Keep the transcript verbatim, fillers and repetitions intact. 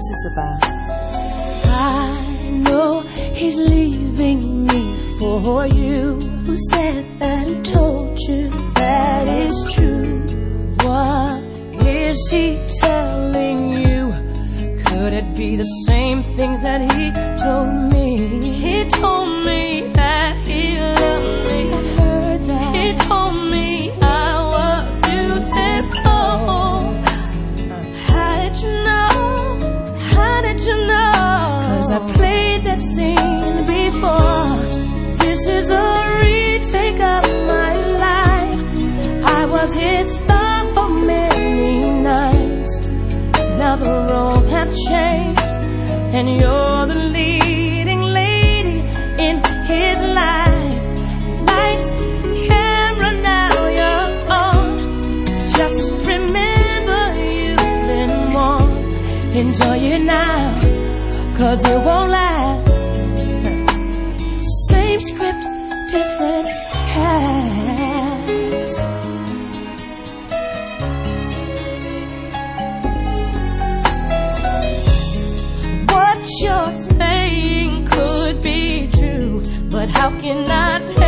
this about? I know he's leaving me for you. Who said that? Who told you that is true? What is he telling you? Could it be the same things that he told me? He told me that he loved me. I heard that. He told me I was beautiful. How did you know? How did you know? 'Cause I played that scene before. This is a retake of my life. I was his star for many nights. Now the roles have changed, and you're the leading lady in his life. Lights, camera, now you're on. Just remember you've been warned. Enjoy it now, 'cause it won't last. Same script, different cast. What you're saying could be true, but how can I do